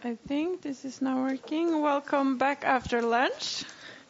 I think this is now working. Welcome back after lunch.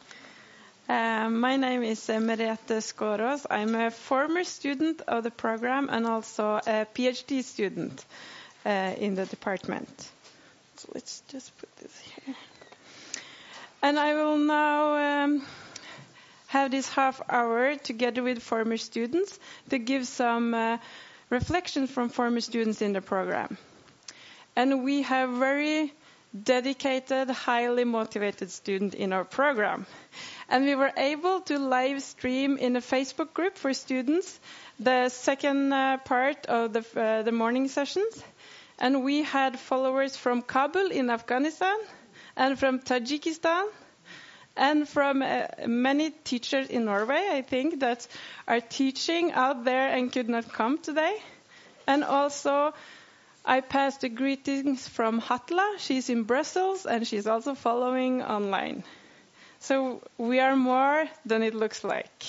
My name is Merete Skårås. I'm a former student of the program and also a PhD student in the department. So let's just put this here. And I will now have this half hour together with former students to give some reflections from former students in the program. And we have very dedicated, highly motivated students in our program. And we were able to live stream in a Facebook group for students the second part of the morning sessions. And we had followers from Kabul in Afghanistan and from Tajikistan and from many teachers in Norway, I think, that are teaching out there and could not come today. And also, I passed the greetings from Hatla. She's in Brussels, and she's also following online. So we are more than it looks like.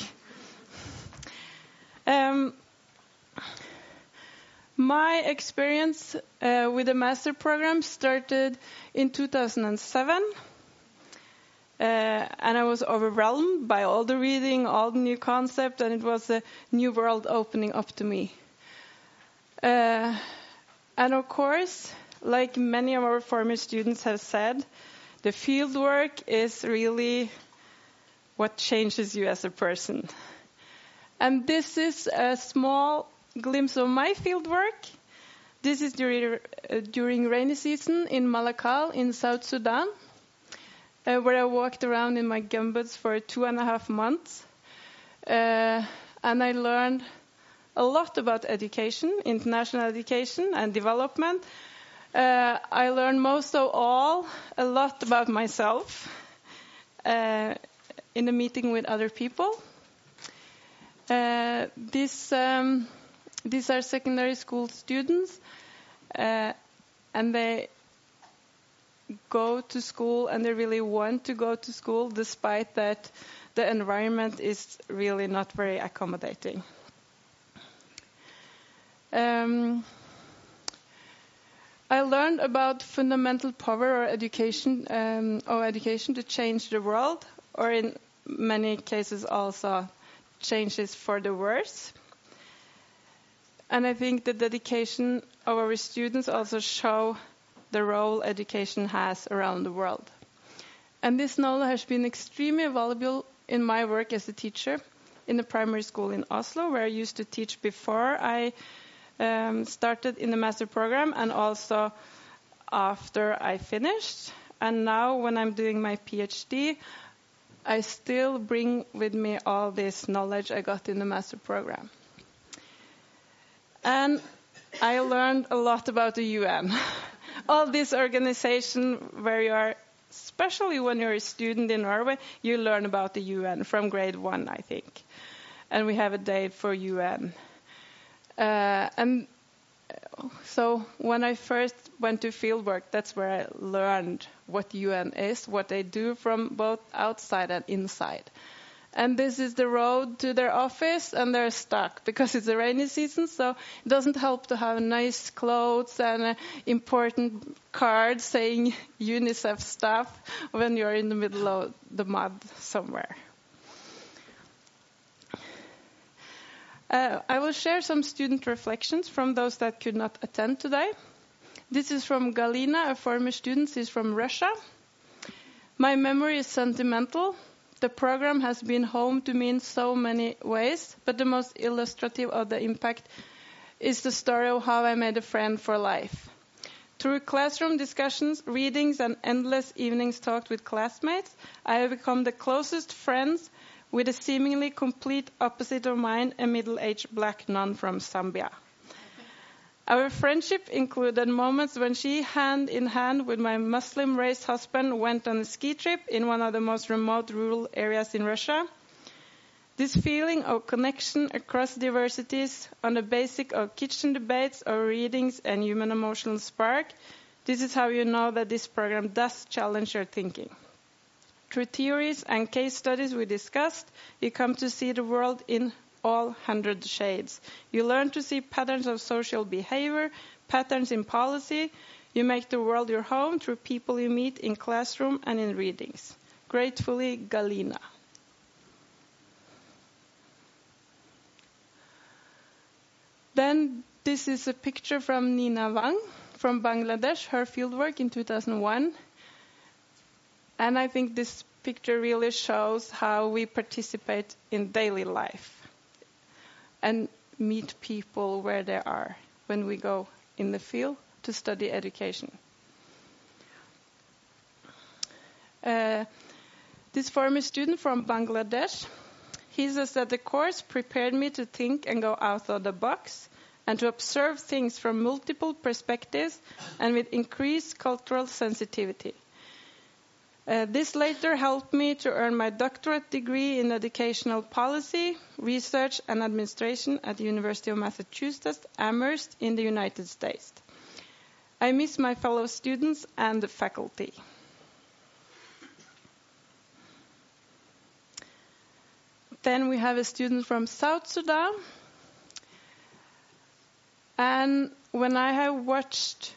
My experience with the master program started in 2007. And I was overwhelmed by all the reading, all the new concepts, and it was a new world opening up to me. And of course, like many of our former students have said, the field work is really what changes you as a person. And this is a small glimpse of my field work. This is during rainy season in Malakal in South Sudan, where I walked around in my gumboots for 2.5 months. And I learned a lot about education, international education and development. I learned most of all a lot about myself in a meeting with other people. These are secondary school students, and they go to school and they really want to go to school despite that the environment is really not very accommodating. I learned about fundamental power or education to change the world, or in many cases also changes for the worse. And I think the dedication of our students also show the role education has around the world. And this knowledge has been extremely valuable in my work as a teacher in the primary school in Oslo, where I used to teach before I started in the master program and also after I finished. And now when I'm doing my PhD, I still bring with me all this knowledge I got in the master program. And I learned a lot about the UN. All this organization where you are, especially when you're a student in Norway, you learn about the UN from grade 1, I think. And we have a day for UN. And so when I first went to fieldwork, that's where I learned what UN is, what they do from both outside and inside. And this is the road to their office, and they're stuck because it's a rainy season, so it doesn't help to have nice clothes and important cards saying UNICEF stuff when you're in the middle of the mud somewhere. I will share some student reflections from those that could not attend today. This is from Galina, a former student. She's from Russia. My memory is sentimental. The program has been home to me in so many ways, but the most illustrative of the impact is the story of how I made a friend for life. Through classroom discussions, readings, and endless evenings talked with classmates, I have become the closest friends with a seemingly complete opposite of mine, a middle-aged black nun from Zambia. Our friendship included moments when she, hand in hand with my Muslim-raised husband, went on a ski trip in one of the most remote rural areas in Russia. This feeling of connection across diversities on the basic of kitchen debates or readings and human emotional spark, this is how you know that this program does challenge your thinking. Through theories and case studies we discussed, you come to see the world in all 100 shades. You learn to see patterns of social behavior, patterns in policy. You make the world your home through people you meet in classroom and in readings. Gratefully, Galina. Then this is a picture from Nina Wang from Bangladesh, her fieldwork in 2001. And I think this picture really shows how we participate in daily life and meet people where they are when we go in the field to study education. This former student from Bangladesh, he says that the course prepared me to think and go out of the box and to observe things from multiple perspectives and with increased cultural sensitivity. This later helped me to earn my doctorate degree in educational policy, research and administration at the University of Massachusetts, Amherst in the United States. I miss my fellow students and the faculty. Then we have a student from South Sudan. And when I have watched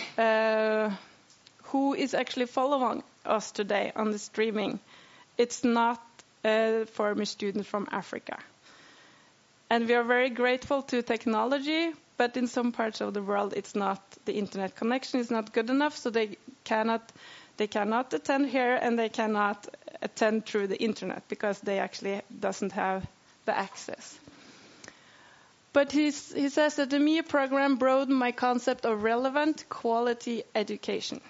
who is actually following us today on the streaming, it's not a former student from Africa. And we are very grateful to technology, but in some parts of the world it's not, the internet connection is not good enough, so they cannot attend here and they cannot attend through the internet because they actually doesn't have the access. But he says that the MIA program broadened my concept of relevant quality education.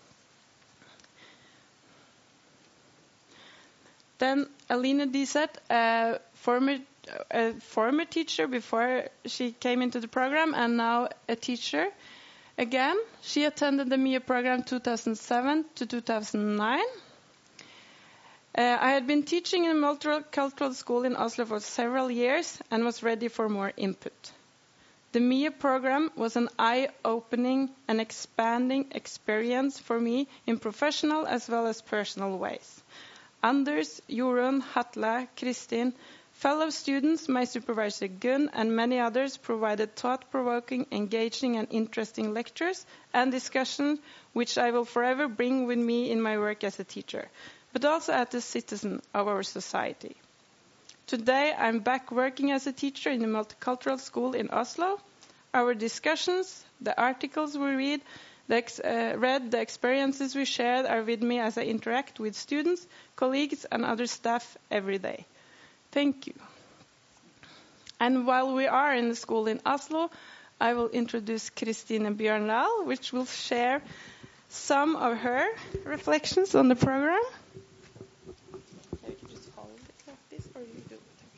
Then Alina Diset, a former teacher before she came into the program and now a teacher again. She attended the MIA program 2007 to 2009. I had been teaching in a multicultural school in Oslo for several years and was ready for more input. The MIA program was an eye-opening and expanding experience for me in professional as well as personal ways. Anders, Jorunn, Hatla, Kristin, fellow students, my supervisor Gunn, and many others provided thought-provoking, engaging, and interesting lectures and discussions which I will forever bring with me in my work as a teacher, but also as a citizen of our society. Today, I'm back working as a teacher in a multicultural school in Oslo. Our discussions, the articles we read, the experiences we shared are with me as I interact with students, colleagues, and other staff every day. Thank you. And while we are in the school in Oslo, I will introduce Kristine Bjørndal, which will share some of her reflections on the program. You can just hold it like this, or you do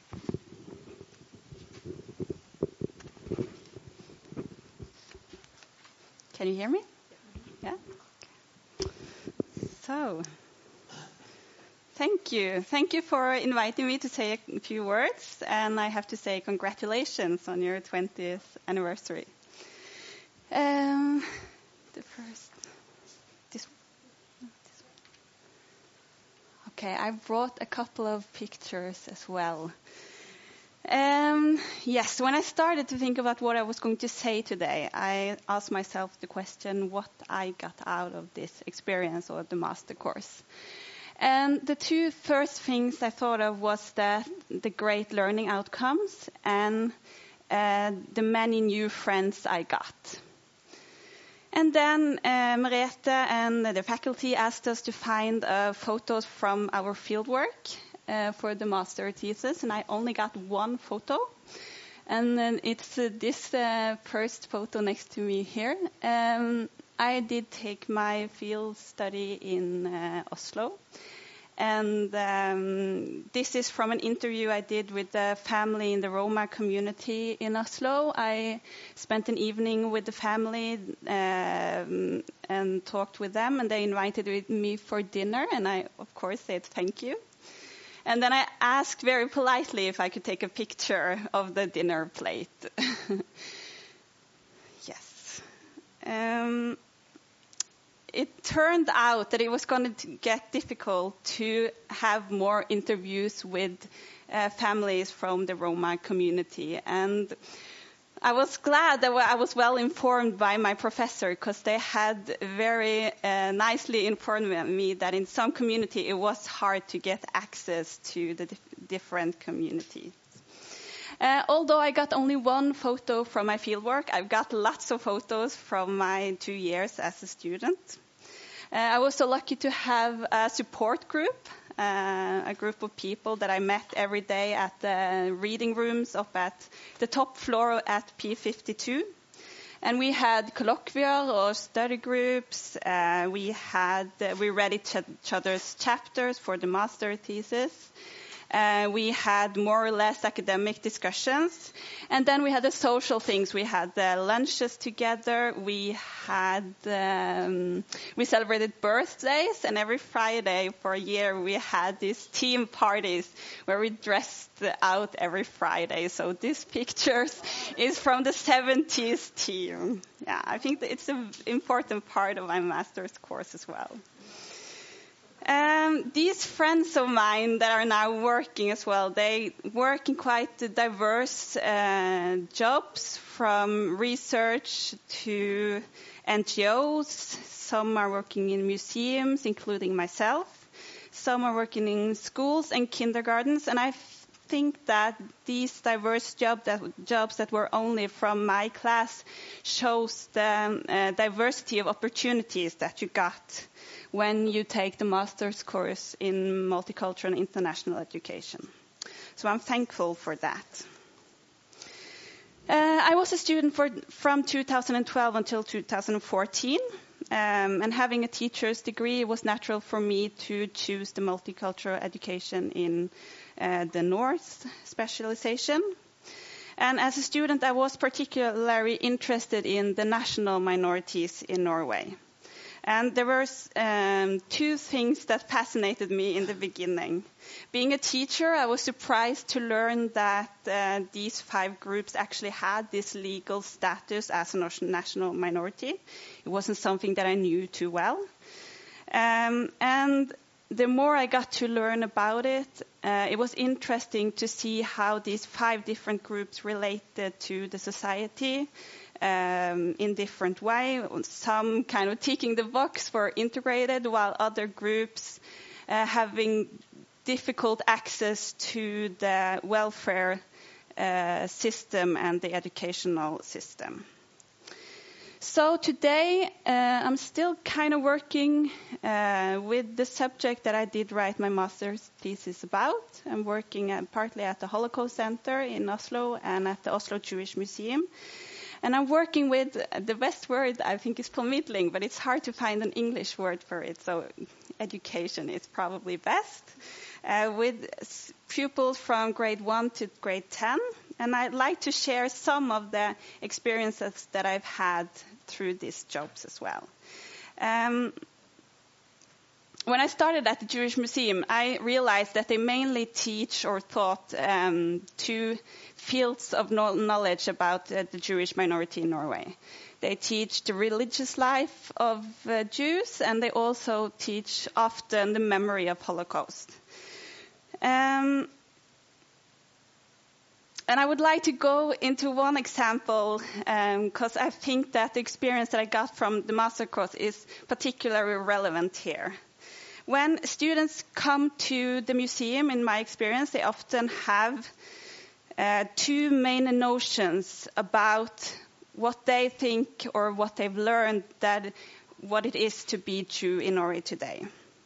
it. Can you hear me? Yeah? Okay. So, thank you. Thank you for inviting me to say a few words. And I have to say congratulations on your 20th anniversary. The first... This one. Okay, I brought a couple of pictures as well. Yes, when I started to think about what I was going to say today, I asked myself the question what I got out of this experience or the master course. And the two first things I thought of was the great learning outcomes and the many new friends I got. And then Merete and the faculty asked us to find photos from our fieldwork for the master thesis, and I only got one photo. And then it's this first photo next to me here. I did take my field study in Oslo. And this is from an interview I did with the family in the Roma community in Oslo. I spent an evening with the family and talked with them, and they invited me for dinner, and I, of course, said thank you. And then I asked very politely if I could take a picture of the dinner plate. Yes. It turned out that it was going to get difficult to have more interviews with families from the Roma community. And I was glad that I was well informed by my professor, because they had very nicely informed me that in some community it was hard to get access to the different communities. Although I got only one photo from my fieldwork, I've got lots of photos from my 2 years as a student. I was so lucky to have a support group, a group of people that I met every day at the reading rooms up at the top floor at P52. And we had colloquial or study groups. We read each other's chapters for the master thesis. We had more or less academic discussions. And then we had the social things. We had the lunches together. We celebrated birthdays. And every Friday for a year, we had these team parties where we dressed out every Friday. So this picture is from the 70s team. Yeah, I think that it's an important part of my master's course as well. These friends of mine that are now working as well, they work in quite diverse jobs, from research to NGOs. Some are working in museums, including myself. Some are working in schools and kindergartens. And I think that these diverse jobs that were only from my class shows the diversity of opportunities that you got when you take the master's course in multicultural and international education. So I'm thankful for that. I was a student from 2012 until 2014, and having a teacher's degree, it was natural for me to choose the multicultural education in the North specialization. And as a student, I was particularly interested in the national minorities in Norway. And there were two things that fascinated me in the beginning. Being a teacher, I was surprised to learn that these 5 groups actually had this legal status as a national minority. It wasn't something that I knew too well. And the more I got to learn about it, it was interesting to see how these 5 different groups related to the society in different way. Some kind of ticking the box for integrated, while other groups having difficult access to the welfare system and the educational system. So today I'm still kind of working with the subject that I did write my master's thesis about. I'm working partly at the Holocaust Center in Oslo and at the Oslo Jewish Museum. And I'm working with, the best word I think is formidling, but it's hard to find an English word for it, so education is probably best, with pupils from grade 1 to grade 10. And I'd like to share some of the experiences that I've had through these jobs as well. When I started at the Jewish Museum, I realized that they mainly teach or taught 2 fields of knowledge about the Jewish minority in Norway. They teach the religious life of Jews, and they also teach often the memory of Holocaust. And I would like to go into one example, because I think that the experience that I got from the master course is particularly relevant here. When students come to the museum, in my experience, they often have 2 main notions about what they think or what they've learned that what it is to be Jew in Norway today.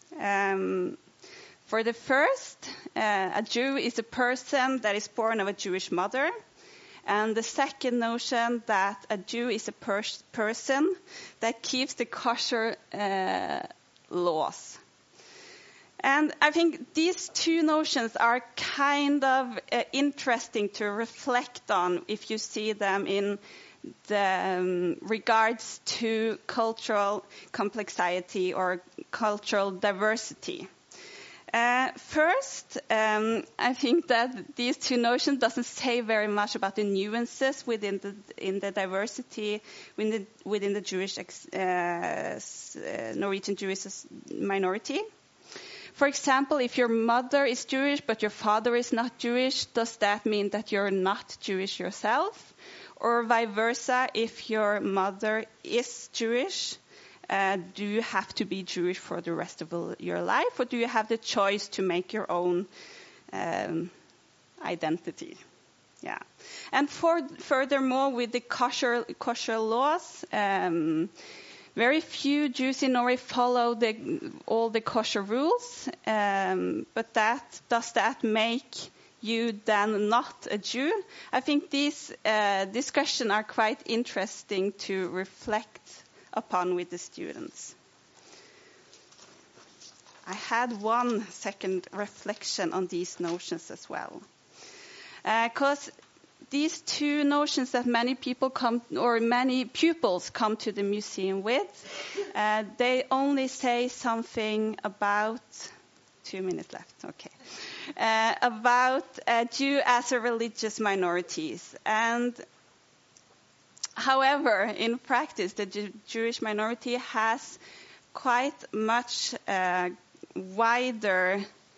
For the first, a Jew is a person that is born of a Jewish mother. And the second notion that a Jew is a person that keeps the kosher laws. And I think these 2 notions are kind of interesting to reflect on if you see them in the regards to cultural complexity or cultural diversity. First, I think that these 2 notions doesn't say very much about the nuances within the diversity within the Jewish Norwegian Jewish minority. For example, if your mother is Jewish but your father is not Jewish, does that mean that you're not Jewish yourself? Or vice versa, if your mother is Jewish, do you have to be Jewish for the rest of your life, or do you have the choice to make your own identity? Yeah. And furthermore, with the kosher laws, very few Jews in Norway follow all the kosher rules, but does that make you then not a Jew? I think these discussions are quite interesting to reflect upon with the students. I had 1 second reflection on these notions as well. Because these two notions that many pupils come to the museum with, they only say something about 2 minutes left. Okay. About Jew as a religious minorities. And however, in practice, the Jewish minority has quite much wider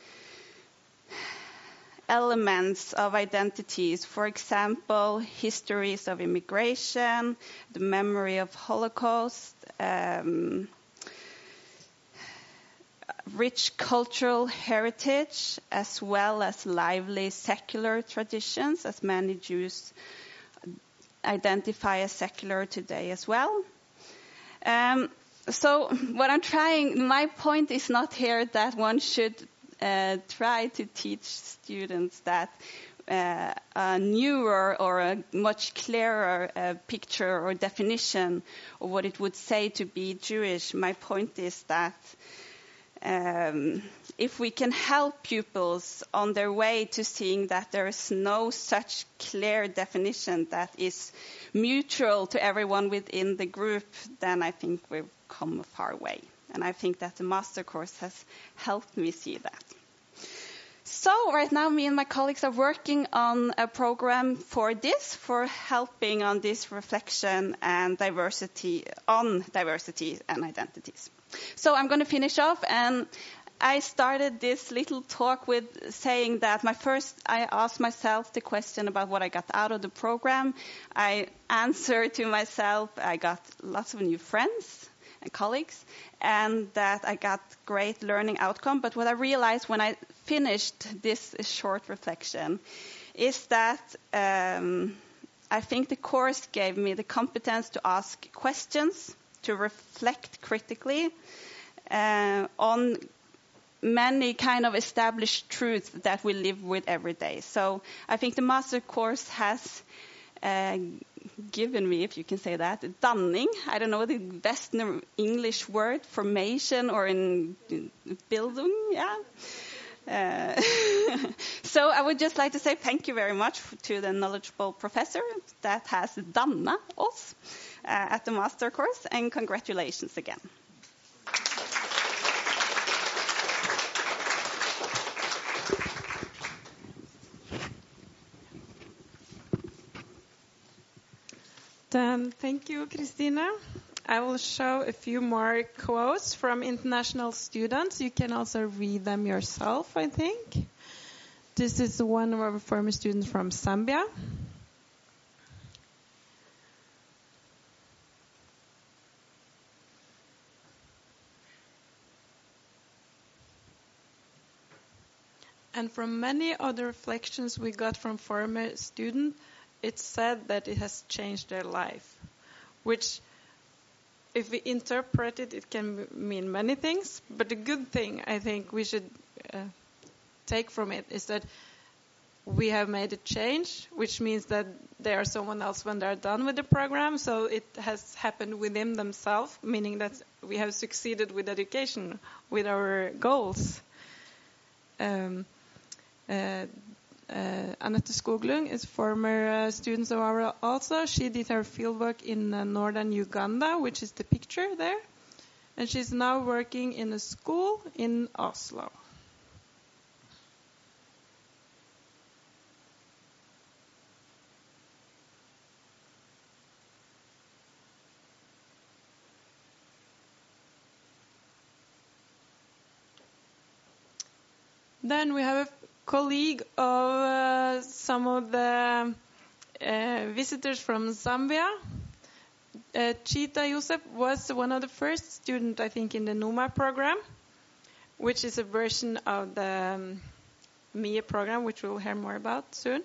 elements of identities. For example, histories of immigration, the memory of Holocaust, rich cultural heritage, as well as lively secular traditions, as many Jews identify as secular today as well. So what my point is not here that one should try to teach students that a newer or a much clearer picture or definition of what it would say to be Jewish. My point is that if we can help pupils on their way to seeing that there is no such clear definition that is mutual to everyone within the group, then I think we've come a far way. And I think that the master course has helped me see that. So right now, me and my colleagues are working on a program for helping on this reflection and diversity and identities. So I'm going to finish off, and I started this little talk with saying that I asked myself the question about what I got out of the program. I answered to myself, I got lots of new friends and colleagues, and that I got great learning outcome. But what I realized when I finished this short reflection is that I think the course gave me the competence to ask questions, to reflect critically on many kind of established truths that we live with every day. So I think the master course has given me, if you can say that, danning. I don't know the best English word, formation or in bildung, yeah. So I would just like to say thank you very much to the knowledgeable professor that has dannet us at the master course, and congratulations again. Then thank you, Christina. I will show a few more quotes from international students. You can also read them yourself, I think. This is one of our former students from Zambia. And from many other reflections we got from former students, it's said that it has changed their life, which, if we interpret it, it can mean many things. But the good thing I think we should take from it is that we have made a change, which means that they are someone else when they're done with the program. So it has happened within themselves, meaning that we have succeeded with education, with our goals. Annette Skoglund is former student of ours also. She did her fieldwork in northern Uganda, which is the picture there. And she's now working in a school in Oslo. Then we have a colleague of some of the visitors from Zambia. Chita Yusuf was one of the first students, I think, in the NUMA program, which is a version of the MIE program, which we'll hear more about soon.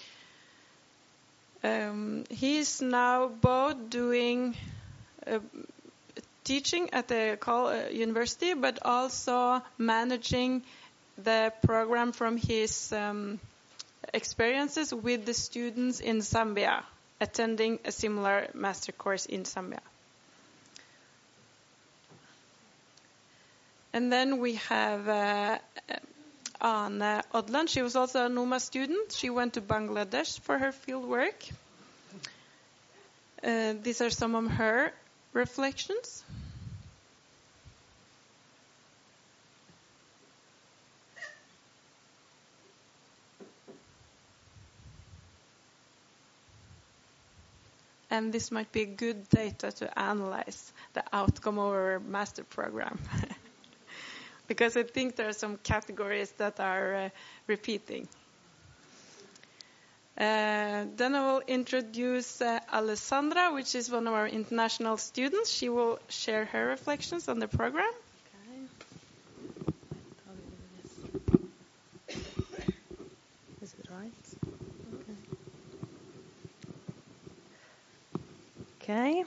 He's now both doing teaching at the university, but also managing the program from his experiences with the students in Zambia, attending a similar master course in Zambia. And then we have Anne Odland. She was also a NUMA student. She went to Bangladesh for her field work. These are some of her reflections. And this might be good data to analyze the outcome of our master program. Because I think there are some categories that are repeating. Then I will introduce Alessandra, which is one of our international students. She will share her reflections on the program. Okay. Is it right? Okay.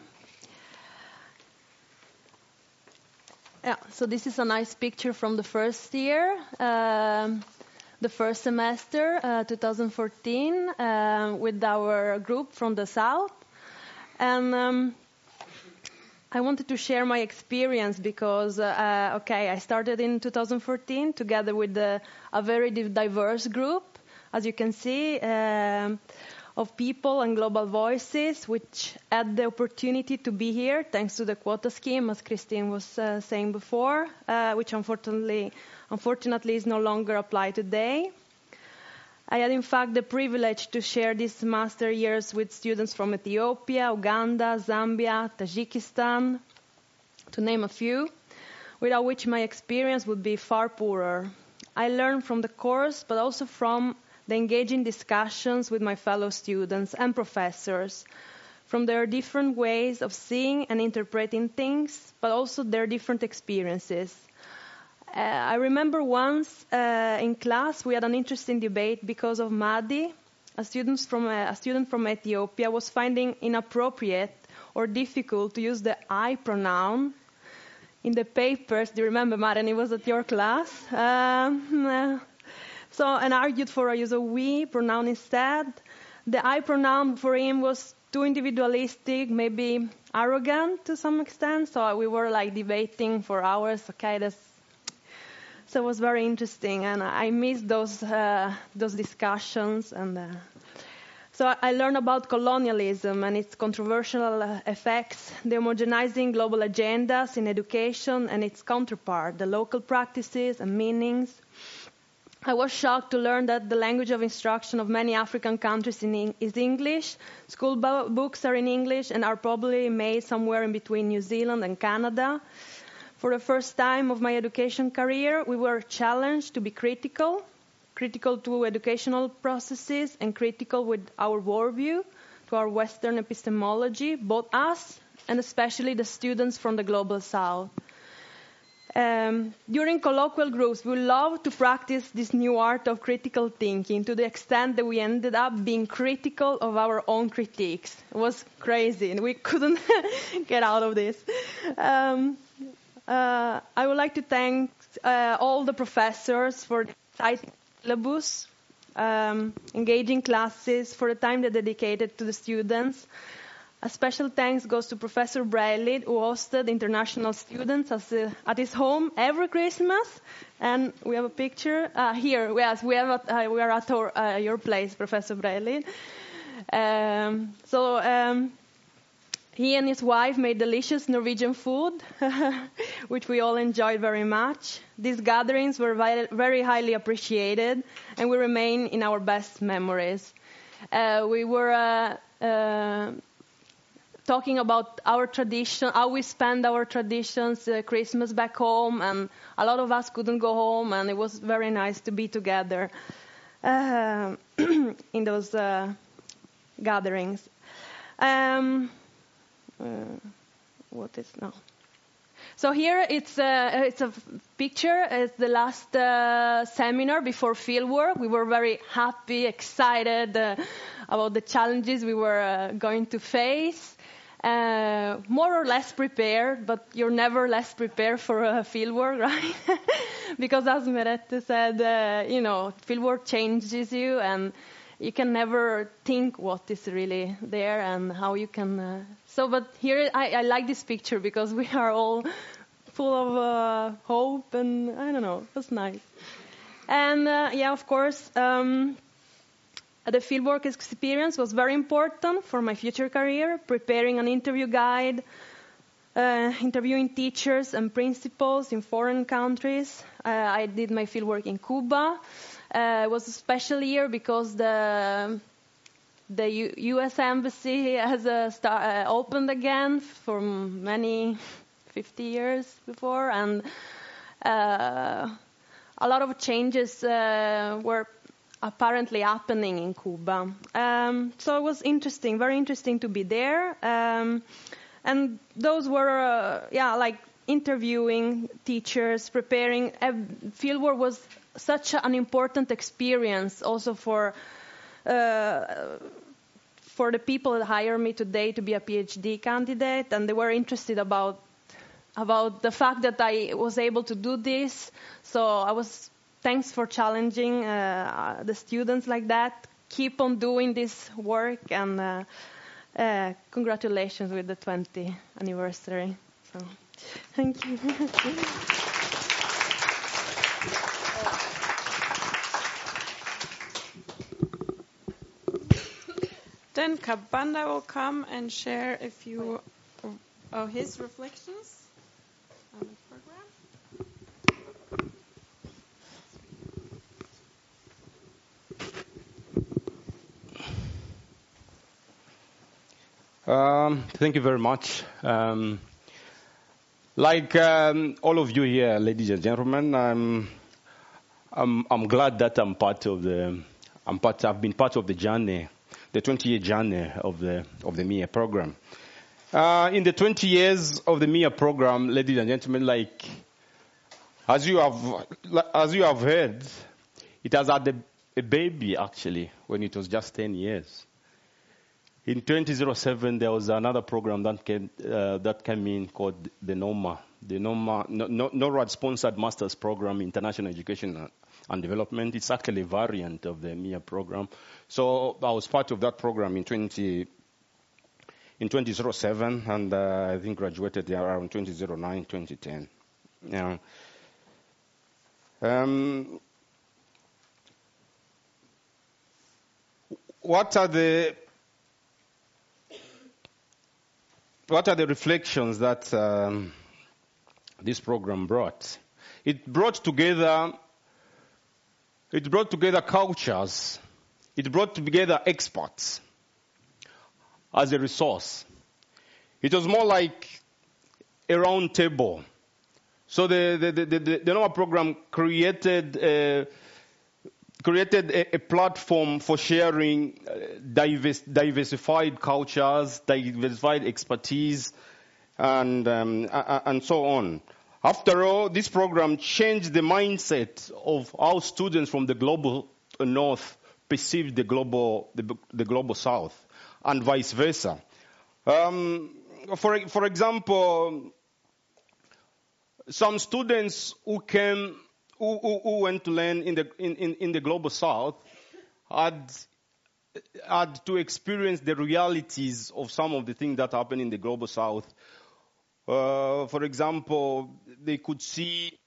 Yeah, so this is a nice picture from the first year, the first semester, 2014, with our group from the south. And I wanted to share my experience because, I started in 2014 together with a very diverse group, as you can see, of people and global voices, which had the opportunity to be here thanks to the quota scheme, as Christine was saying before, which unfortunately is no longer applied today. I had, in fact, the privilege to share these master years with students from Ethiopia, Uganda, Zambia, Tajikistan, to name a few, without which my experience would be far poorer. I learned from the course, but also from the engaging discussions with my fellow students and professors, from their different ways of seeing and interpreting things, but also their different experiences. I remember once in class we had an interesting debate because of Madi, a student from Ethiopia, was finding inappropriate or difficult to use the I pronoun in the papers. Do you remember, Maren? It was at your class. And argued for a use of we pronoun instead. The I pronoun for him was too individualistic, maybe arrogant to some extent. So we were debating for hours. So it was very interesting, and I missed those discussions. And so I learned about colonialism and its controversial effects, the homogenizing global agendas in education and its counterpart, the local practices and meanings. I was shocked to learn that the language of instruction of many African countries is English. School books are in English and are probably made somewhere in between New Zealand and Canada. For the first time of my education career, we were challenged to be critical to educational processes and critical with our worldview, to our Western epistemology, both us and especially the students from the Global South. During colloquial groups, we love to practice this new art of critical thinking to the extent that we ended up being critical of our own critiques. It was crazy, and we couldn't get out of this. I would like to thank all the professors for the exciting syllabus, engaging classes, for the time they dedicated to the students. A special thanks goes to Professor Brailey, who hosted international students at his home every Christmas. And we have a picture here. Yes, we are at your place, Professor Brailey. He and his wife made delicious Norwegian food, which we all enjoyed very much. These gatherings were very highly appreciated, and will remain in our best memories. We were talking about our tradition, how we spend our traditions, Christmas back home, and a lot of us couldn't go home, and it was very nice to be together in those gatherings. What is now? So here it's a picture. It's the last seminar before fieldwork. We were very happy, excited about the challenges we were going to face. More or less prepared, but you're never less prepared for fieldwork, right? Because as Merete said, fieldwork changes you, and you can never think what is really there and how you can. But here I like this picture because we are all full of hope, and I don't know, it was nice. And of course, the fieldwork experience was very important for my future career, preparing an interview guide, interviewing teachers and principals in foreign countries. I did my fieldwork in Cuba. It was a special year because the U.S. Embassy has opened again for many 50 years before, and a lot of changes were apparently happening in Cuba. So it was interesting, very interesting to be there. And those were, like interviewing teachers, preparing. Fieldwork was such an important experience also for the people that hire me today to be a PhD candidate, and they were interested about the fact that I was able to do this. So thanks for challenging the students like that. Keep on doing this work, and congratulations with the 20th anniversary. So, thank you. Then Kabanda will come and share a few of his reflections on the program. Thank you very much. Like all of you here, ladies and gentlemen, I'm glad that I've been part of the journey, the 20-year journey of the MIA program. In the 20 years of the MIA program, ladies and gentlemen, like as you have heard, it has had a baby actually when it was just 10 years. In 2007, there was another program that came in called the NOMA, NORAD-sponsored Master's Program, International Education and Development. It's actually a variant of the MIA program. So I was part of that program in 2007, and I think graduated around 2009, 2010. Yeah. What are the reflections that this program brought? It brought together cultures. It brought together experts as a resource. It was more like a round table. So the NOMA program created a platform for sharing diversified cultures, diversified expertise, and so on. After all, this program changed the mindset of how students from the global north perceive the global south, and vice versa. For example, some students who went to learn in the global south had to experience the realities of some of the things that happen in the global south. For example, they could see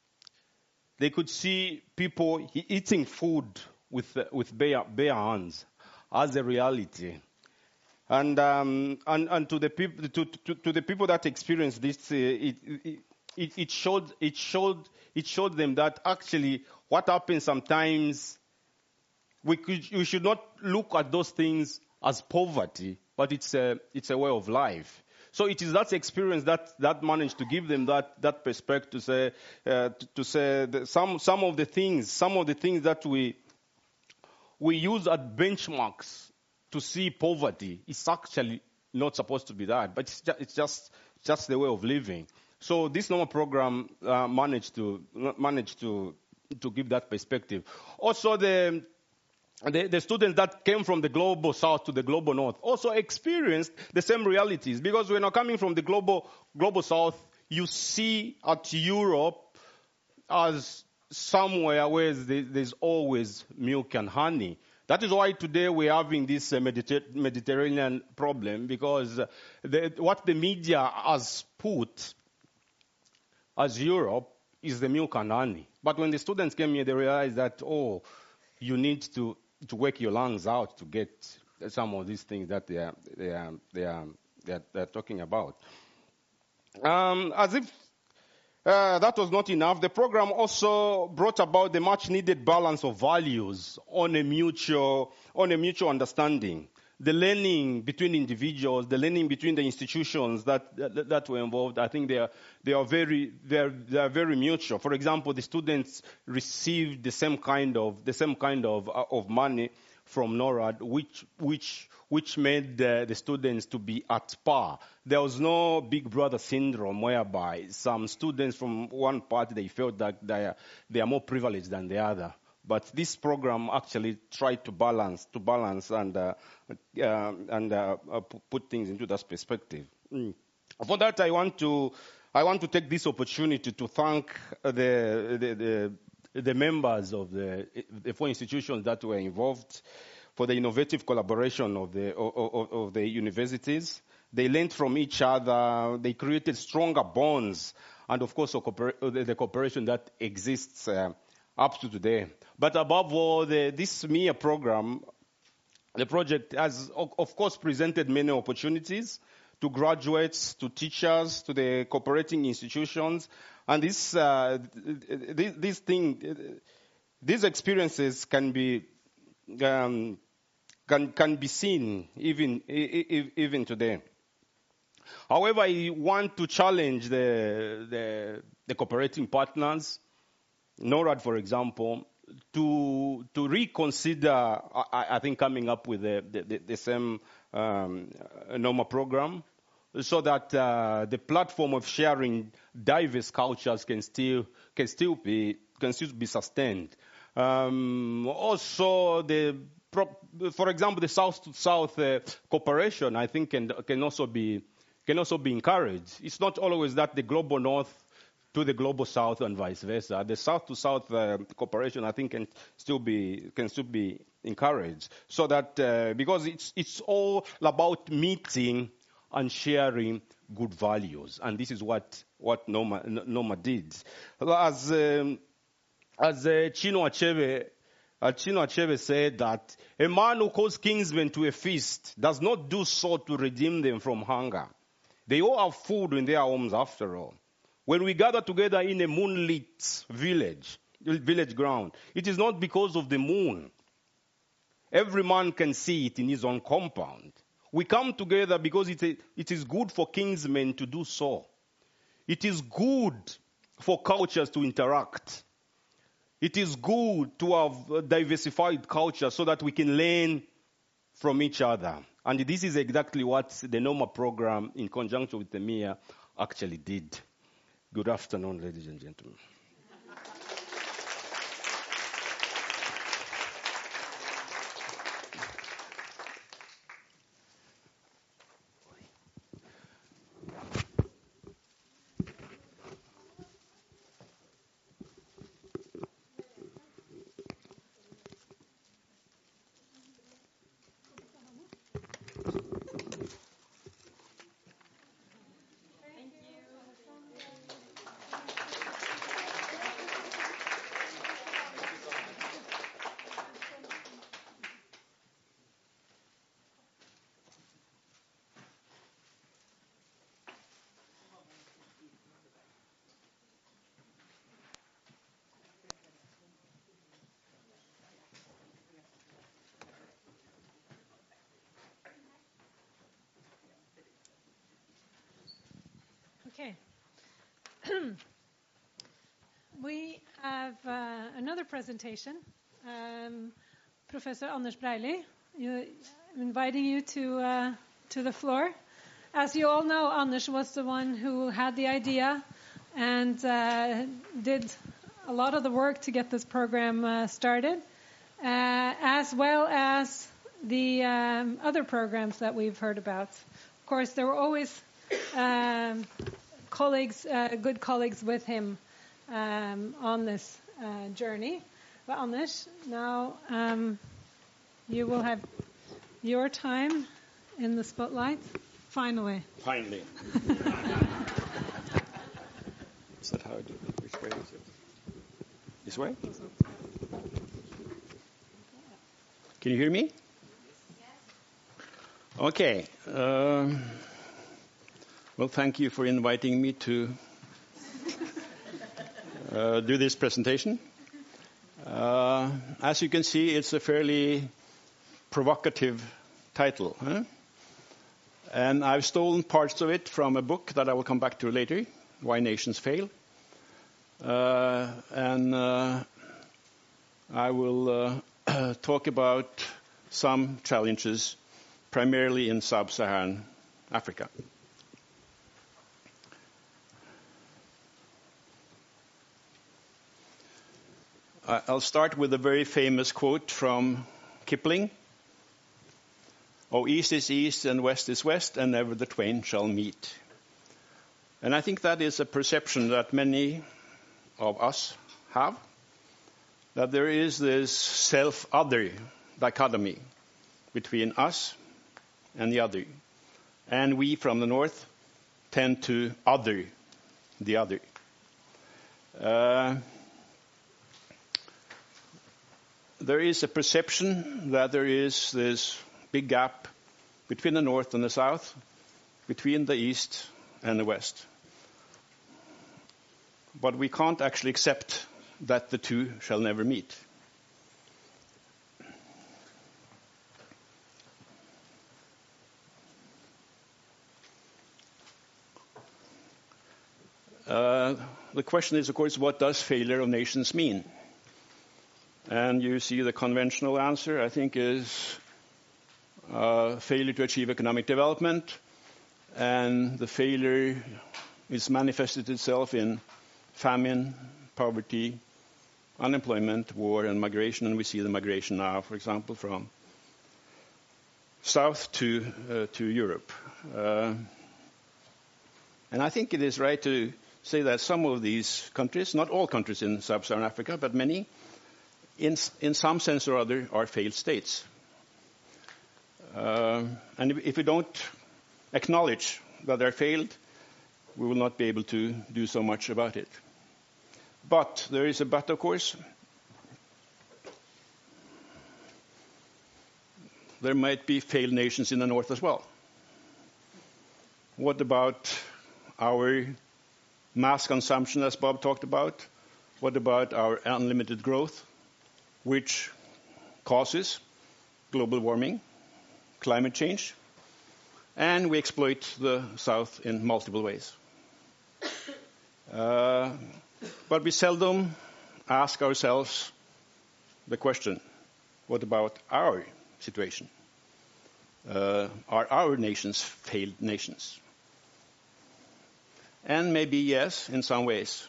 people eating food with bare hands as a reality, and to the people that experienced this, it showed them that actually what happens sometimes, we should not look at those things as poverty, but it's a way of life. So it is that experience that managed to give them that perspective to say that some of the things that we use as benchmarks to see poverty. It's actually not supposed to be that, but it's just the way of living. So this normal program managed to give that perspective. Also, the students that came from the global south to the global north also experienced the same realities, because when you're coming from the global south, you see at Europe as somewhere where there's always milk and honey. That is why today we're having this Mediterranean problem, because what the media has put as Europe is the milk and honey. But when the students came here, they realized that, you need to work your lungs out to get some of these things that they're talking about. As if that was not enough, the program also brought about the much needed balance of values on a mutual understanding. The learning between individuals, the learning between the institutions that were involved, I think they are very mutual. For example, the students received the same kind of money from NORAD, which made the students to be at par. There was no big brother syndrome whereby some students from one part, they felt that they are more privileged than the other. But this program actually tried to balance and put things into that perspective. For that, I want to take this opportunity to thank the members of the 4 institutions that were involved for the innovative collaboration of the universities. They learned from each other. They created stronger bonds, and of course, the cooperation that exists up to today. But above all, this MIA program, the project has, of course, presented many opportunities to graduates, to teachers, to the cooperating institutions, and these experiences can be seen even today. However, I want to challenge the cooperating partners, NORAD, for example, to reconsider, I think, coming up with the same NOMA program, so that the platform of sharing diverse cultures can still be sustained. Also, for example, the South to South cooperation, I think, can also be encouraged. It's not always that the global North to the global South and vice versa. The South to South cooperation, I think, can still be encouraged. So that because it's all about meeting and sharing good values, and this is what NOMA did. As Chino Achebe said, that a man who calls kinsmen to a feast does not do so to redeem them from hunger. They all have food in their homes after all. When we gather together in a moonlit village ground, it is not because of the moon. Every man can see it in his own compound. We come together because it is good for kinsmen to do so. It is good for cultures to interact. It is good to have diversified culture so that we can learn from each other. And this is exactly what the NOMA program, in conjunction with the MIA, actually did. Good afternoon, ladies and gentlemen. Okay. We have another presentation. Professor Anders Breili, I'm inviting you to the floor. As you all know, Anders was the one who had the idea and did a lot of the work to get this program started, as well as the other programs that we've heard about. Of course, there were always colleagues, good colleagues with him on this journey. But Anders, now you will have your time in the spotlight. Finally. Finally. Is that how I do it? Which way is it? This way? Can you hear me? Okay. Well, thank you for inviting me to do this presentation. As you can see, it's a fairly provocative title. And I've stolen parts of it from a book that I will come back to later, Why Nations Fail. And I will talk about some challenges, primarily in sub-Saharan Africa. I'll start with a very famous quote from Kipling. "Oh, east is east and west is west, and never the twain shall meet." And I think that is a perception that many of us have, that there is this self-other dichotomy between us and the other. And we from the north tend to other the other. There is a perception that there is this big gap between the north and the south, between the east and the west. But we can't actually accept that the two shall never meet. The question is, of course, what does failure of nations mean? And you see the conventional answer, I think, is failure to achieve economic development, and the failure is manifested itself in famine, poverty, unemployment, war, and migration. And we see the migration now, for example, from south to Europe. And I think it is right to say that some of these countries, not all countries in sub-Saharan Africa, but many, in some sense or other, are failed states. And if we don't acknowledge that they're failed, we will not be able to do so much about it. But there is a but, of course. There might be failed nations in the north as well. What about our mass consumption, as Bob talked about? What about our unlimited growth, which causes global warming, climate change, and we exploit the South in multiple ways. But we seldom ask ourselves the question, what about our situation? Are our nations failed nations? And maybe yes, in some ways.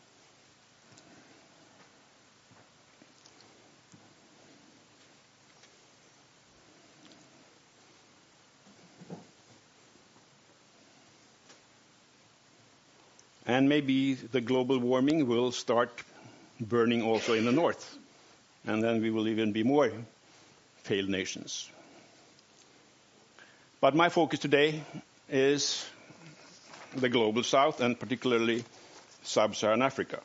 And maybe the global warming will start burning also in the north. And then we will even be more failed nations. But my focus today is the global south, and particularly sub-Saharan Africa.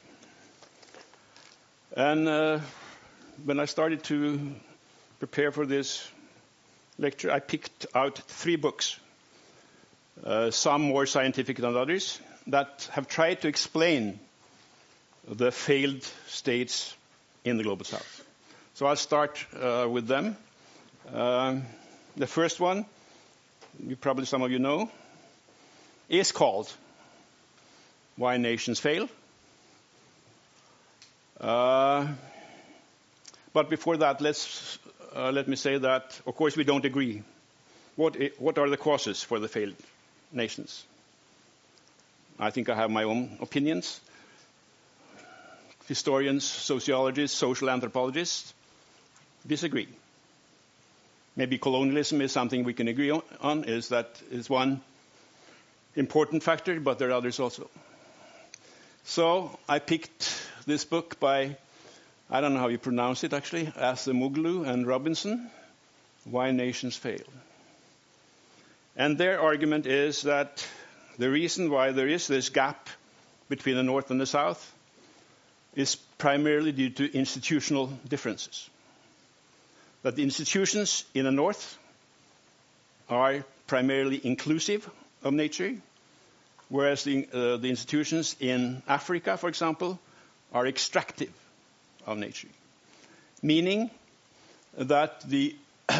And when I started to prepare for this lecture, I picked out 3 books, some more scientific than others, that have tried to explain the failed states in the global south. So I'll start with them. The first one, probably some of you know, is called Why Nations Fail. But before that, let's let me say that, of course, we don't agree. What are the causes for the failed nations? I think I have my own opinions. Historians, sociologists, social anthropologists disagree. Maybe colonialism is something we can agree on, is one important factor, but there are others also. So I picked this book by, I don't know how you pronounce it actually, Acemoglu and Robinson, Why Nations Fail. And their argument is that the reason why there is this gap between the North and the South is primarily due to institutional differences. That the institutions in the North are primarily inclusive of nature, whereas the institutions in Africa, for example, are extractive of nature. Meaning that the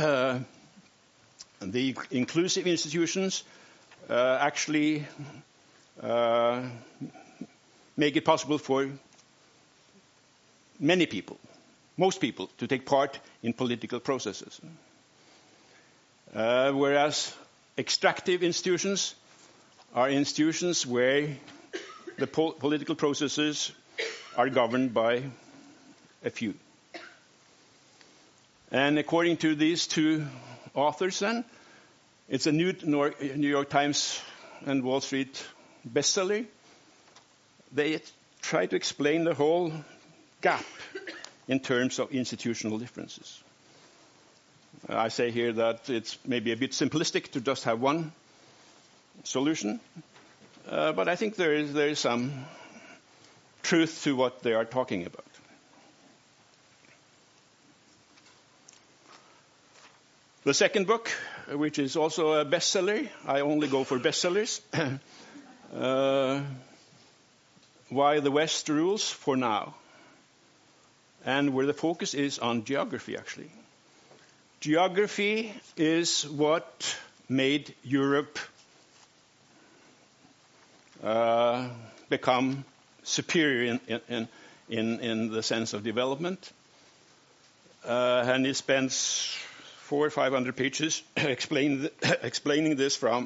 inclusive institutions actually make it possible for many people, most people, to take part in political processes. Whereas extractive institutions are institutions where the political processes are governed by a few. And according to these two authors then, it's a New York Times and Wall Street bestseller. They try to explain the whole gap in terms of institutional differences. I say here that it's maybe a bit simplistic to just have one solution, but I think there is some truth to what they are talking about. The second book, which is also a bestseller, I only go for bestsellers, Why the West Rules for Now, and where the focus is on geography, actually. Geography is what made Europe become superior in the sense of development. And it spends 400 or 500 pages explaining this from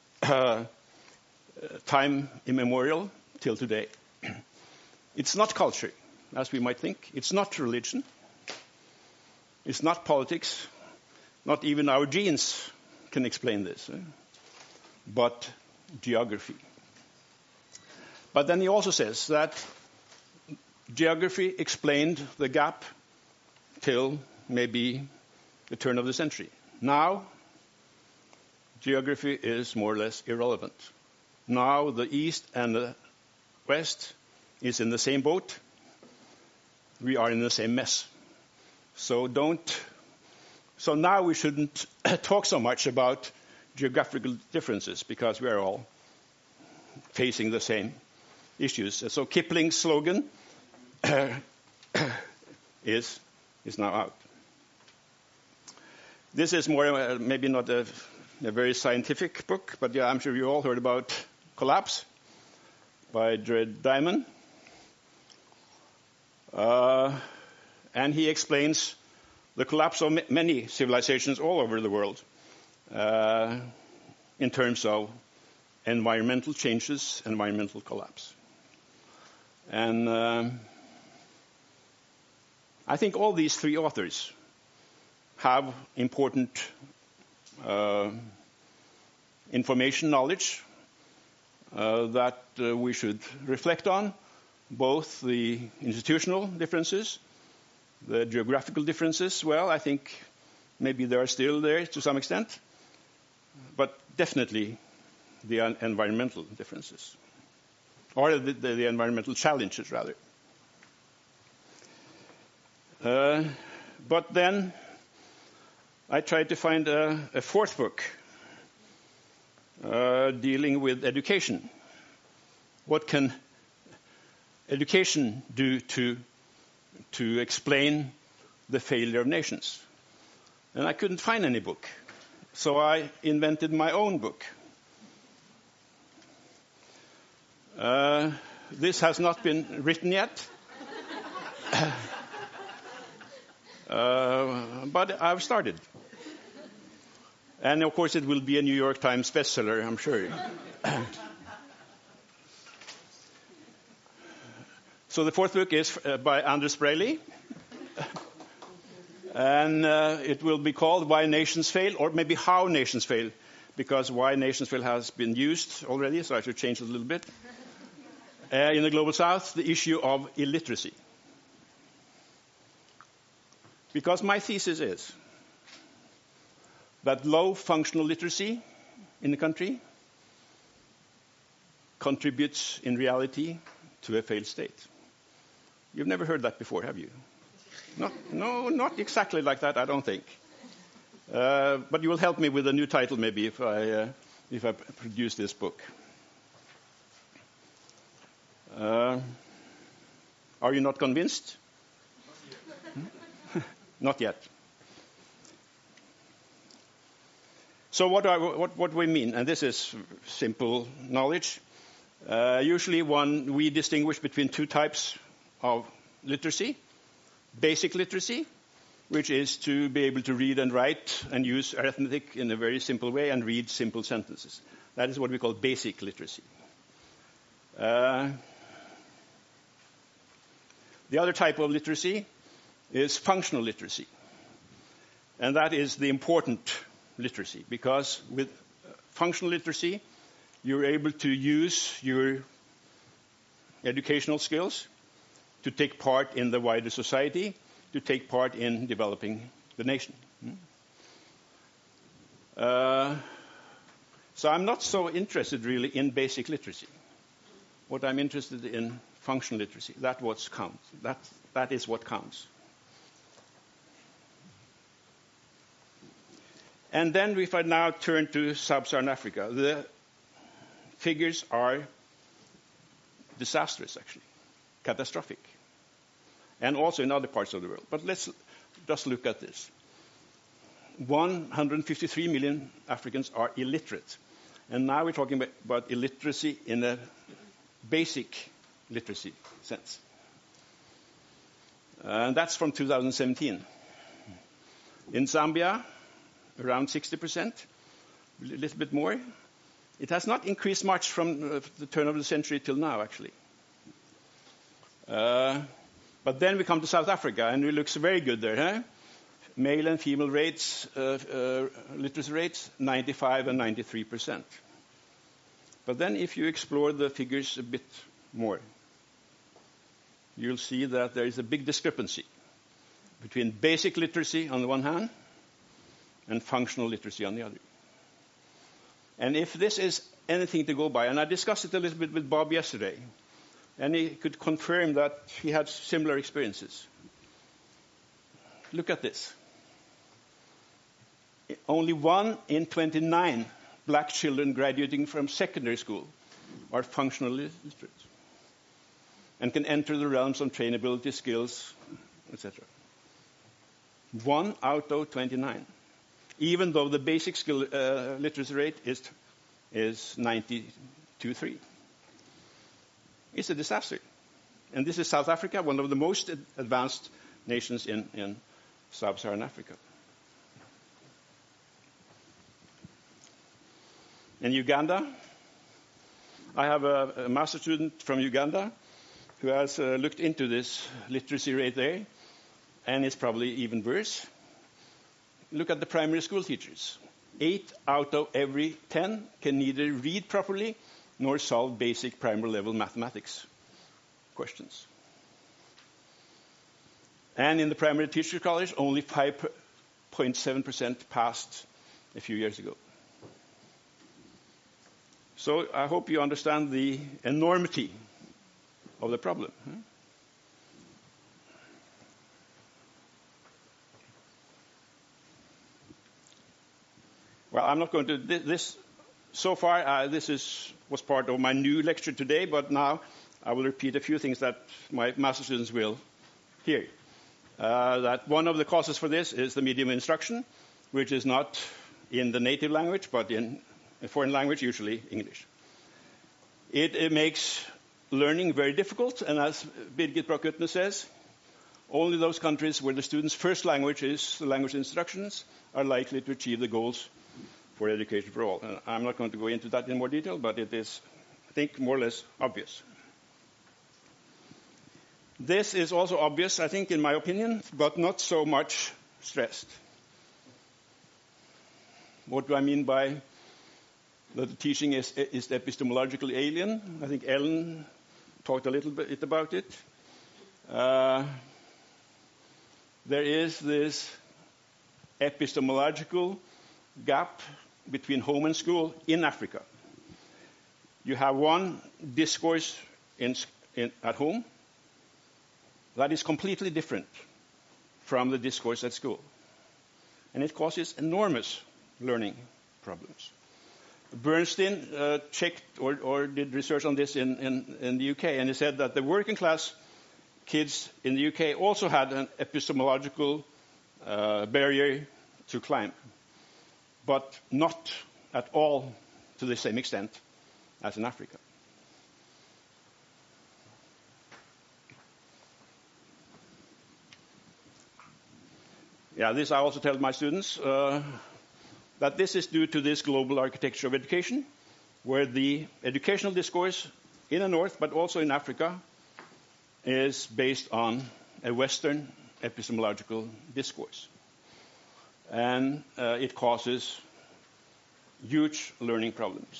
time immemorial till today. It's not culture, as we might think. It's not religion. It's not politics. Not even our genes can explain this. But geography. But then he also says that geography explained the gap till maybe the turn of the century. Now, geography is more or less irrelevant. Now the East and the West is in the same boat. We are in the same mess. So now we shouldn't talk so much about geographical differences because we are all facing the same issues. So Kipling's slogan is now out. This is more maybe not a very scientific book, but yeah, I'm sure you all heard about Collapse by Jared Diamond. And he explains the collapse of many civilizations all over the world in terms of environmental changes, environmental collapse. And I think all these three authors have important information, knowledge that we should reflect on, both the institutional differences, the geographical differences. Well, I think maybe they are still there to some extent, but definitely the environmental differences, or the environmental challenges, rather. But then I tried to find a fourth book dealing with education. What can education do to explain the failure of nations? And I couldn't find any book. So I invented my own book. This has not been written yet. but I've started. And of course it will be a New York Times bestseller, I'm sure. So the fourth book is by Anders Breivik. And it will be called Why Nations Fail, or maybe How Nations Fail, because Why Nations Fail has been used already, so I should change it a little bit. In the Global South, the issue of illiteracy. Because my thesis is that low functional literacy in the country contributes in reality to a failed state. You've never heard that before, have you? Not exactly like that, I don't think. But you will help me with a new title maybe if I produce this book. Are you not convinced? Not yet. So what do we mean? And this is simple knowledge. Usually we distinguish between two types of literacy. Basic literacy, which is to be able to read and write and use arithmetic in a very simple way and read simple sentences. That is what we call basic literacy. The other type of literacy is functional literacy. And that is the important literacy, because with functional literacy, you're able to use your educational skills to take part in the wider society, to take part in developing the nation. So I'm not so interested really in basic literacy. What I'm interested in functional literacy. That is what counts. And then if I now turn to Sub-Saharan Africa, the figures are disastrous, actually, catastrophic, and also in other parts of the world. But let's just look at this. 153 million Africans are illiterate. And now we're talking about illiteracy in a basic literacy sense. And that's from 2017. In Zambia, around 60%, a little bit more. It has not increased much from the turn of the century till now, actually. But then we come to South Africa, and it looks very good there. Huh? Male and female rates, literacy rates, 95 and 93%. But then if you explore the figures a bit more, you'll see that there is a big discrepancy between basic literacy on the one hand and functional literacy on the other. And if this is anything to go by, and I discussed it a little bit with Bob yesterday, and he could confirm that he had similar experiences. Look at this. Only 1 in 29 black children graduating from secondary school are functionally literate and can enter the realms of trainability, skills, etc. 1 out of 29. Even though the basic skill literacy rate is 92.3. It's a disaster. And this is South Africa, one of the most advanced nations in Sub-Saharan Africa. In Uganda, I have a master student from Uganda who has looked into this literacy rate there, and it's probably even worse. Look at the primary school teachers. 8 out of every 10 can neither read properly nor solve basic primary level mathematics questions. And in the primary teacher college, only 5.7% passed a few years ago. So I hope you understand the enormity of the problem. Well, I'm not going to this. So far, this was part of my new lecture today, but now I will repeat a few things that my master students will hear. That one of the causes for this is the medium of instruction, which is not in the native language, but in a foreign language, usually English. It makes learning very difficult, and as Birgit Brock-Utne says, only those countries where the student's first language is the language instructions are likely to achieve the goals for education for all. And I'm not going to go into that in more detail, but it is, I think, more or less obvious. This is also obvious, I think, in my opinion, but not so much stressed. What do I mean by that the teaching is epistemologically alien? I think Ellen talked a little bit about it. There is this epistemological gap between home and school in Africa. You have one discourse at home that is completely different from the discourse at school. And it causes enormous learning problems. Bernstein checked or did research on this in the UK, and he said that the working class kids in the UK also had an epistemological barrier to climb, but not at all to the same extent as in Africa. Yeah, this I also tell my students, that this is due to this global architecture of education, where the educational discourse in the North, but also in Africa, is based on a Western epistemological discourse. And it causes huge learning problems.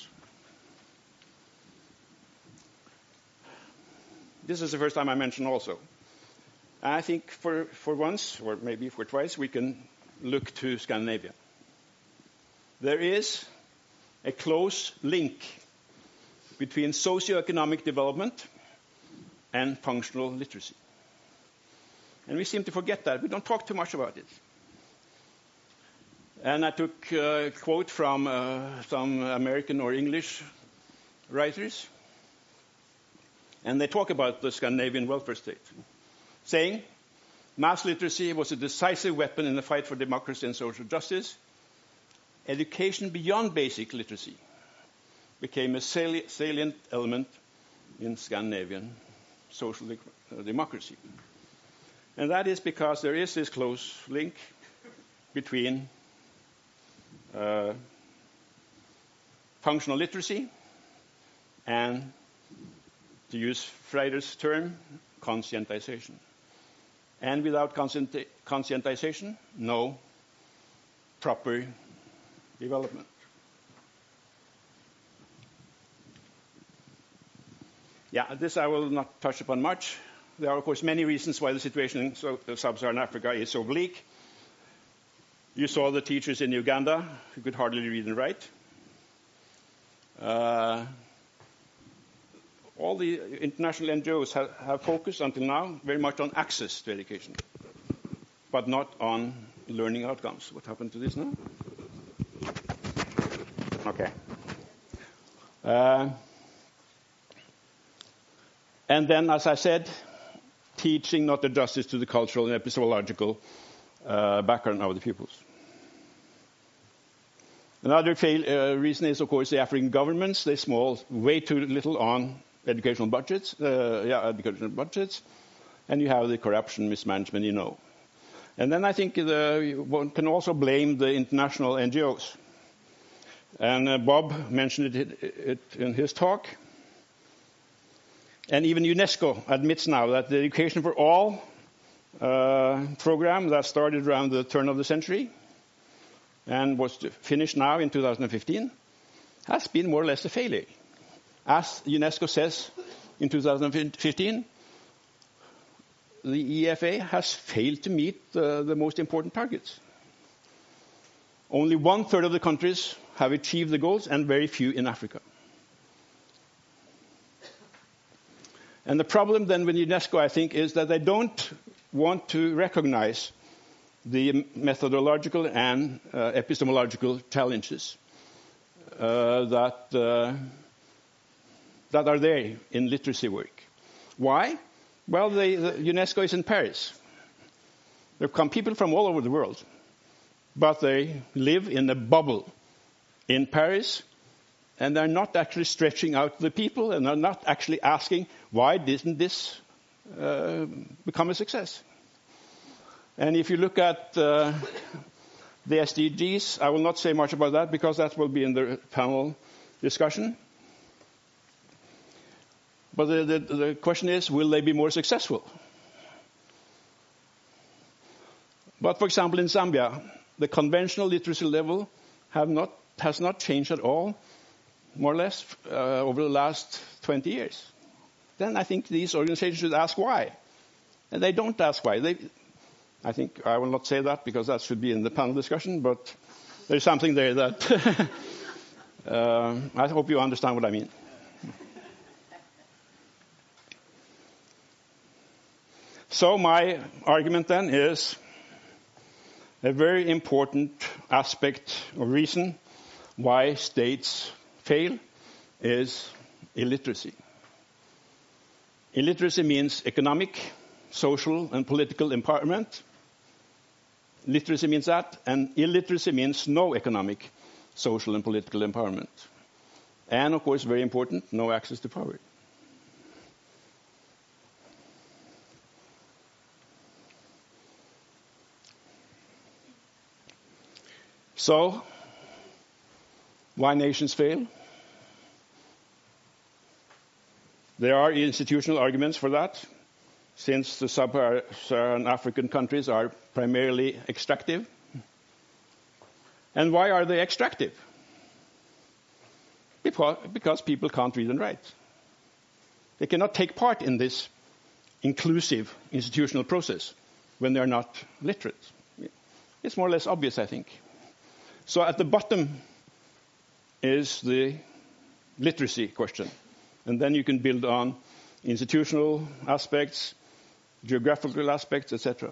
This is the first time I mention also. I think for once, or maybe for twice, we can look to Scandinavia. There is a close link between socioeconomic development and functional literacy. And we seem to forget that. We don't talk too much about it. And I took a quote from some American or English writers, and they talk about the Scandinavian welfare state, saying, mass literacy was a decisive weapon in the fight for democracy and social justice. Education beyond basic literacy became a salient element in Scandinavian social democracy. And that is because there is this close link between functional literacy and, to use Freire's term, conscientization. And without conscientization, no proper development. Yeah, this I will not touch upon much. There are, of course, many reasons why the situation in sub-Saharan Africa is so bleak. You saw the teachers in Uganda who could hardly read and write. All the international NGOs have focused until now very much on access to education, but not on learning outcomes. What happened to this now? Okay. And then, as I said, teaching not the justice to the cultural and epistemological background of the pupils. Another reason is, of course, the African governments. They small way too little on educational budgets, and you have the corruption, mismanagement, you know. And then I think one can also blame the international NGOs. And Bob mentioned it in his talk. And even UNESCO admits now that the Education for All program that started around the turn of the century and was finished now in 2015 has been more or less a failure. As UNESCO says in 2015, the EFA has failed to meet the most important targets. Only 1/3 of the countries have achieved the goals, and very few in Africa. And the problem then with UNESCO, I think, is that they don't want to recognize the methodological and epistemological challenges that are there in literacy work. Why? Well, the UNESCO is in Paris. There come people from all over the world, but they live in a bubble in Paris, and they're not actually stretching out the people, and they're not actually asking, why didn't this become a success? And if you look at the SDGs, I will not say much about that because that will be in the panel discussion. But the question is, will they be more successful? But for example, in Zambia, the conventional literacy level has not changed at all, more or less, over the last 20 years. Then I think these organizations should ask why. And they don't ask why. I think I will not say that because that should be in the panel discussion, but there's something there that I hope you understand what I mean. So my argument then is a very important aspect or reason why states fail is illiteracy. Illiteracy means economic, social, and political empowerment. Literacy means that, and illiteracy means no economic, social, and political empowerment. And, of course, very important, no access to power. So, why nations fail? There are institutional arguments for that, since the sub-Saharan African countries are primarily extractive. And why are they extractive? Because people can't read and write. They cannot take part in this inclusive institutional process when they are not literate. It's more or less obvious, I think. So at the bottom is the literacy question. And then you can build on institutional aspects, geographical aspects, etc.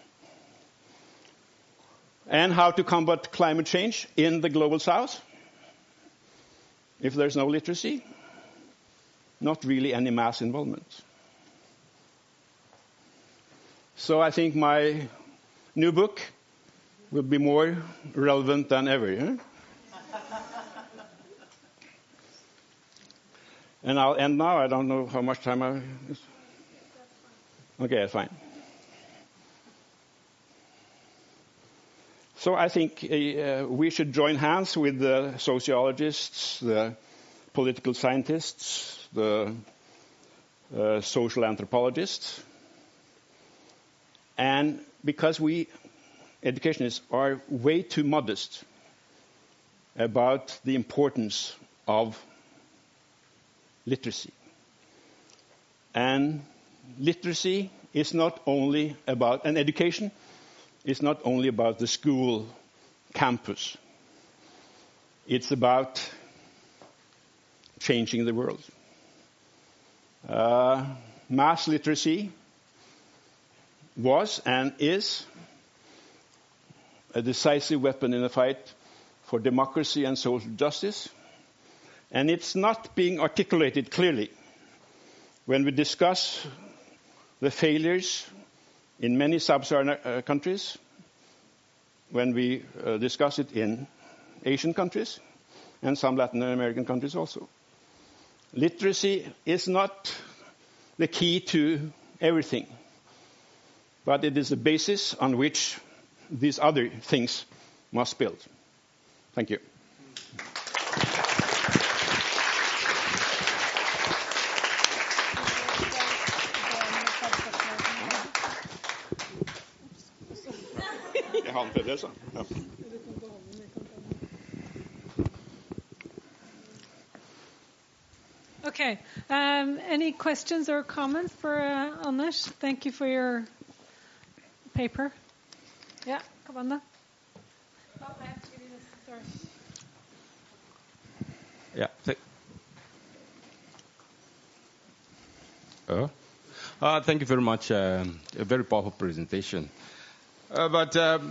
And how to combat climate change in the global south. If there's no literacy, not really any mass involvement. So I think my new book will be more relevant than ever. Yeah? And I'll end now. I don't know how much time I... Okay, fine. So I think we should join hands with the sociologists, the political scientists, the social anthropologists. And because we educationists are way too modest about the importance of literacy. And literacy is not only about, and education is not only about the school campus. It's about changing the world. Mass literacy was and is a decisive weapon in the fight for democracy and social justice. And it's not being articulated clearly when we discuss the failures in many sub-Saharan countries, when we discuss it in Asian countries and some Latin American countries also. Literacy is not the key to everything, but it is the basis on which these other things must build. Thank you. Okay. Any questions or comments for Anders? Thank you for your paper. Yeah, Kavanda. Oh, I have to give you this. Sorry. Yeah. Thank you very much. A very powerful presentation. But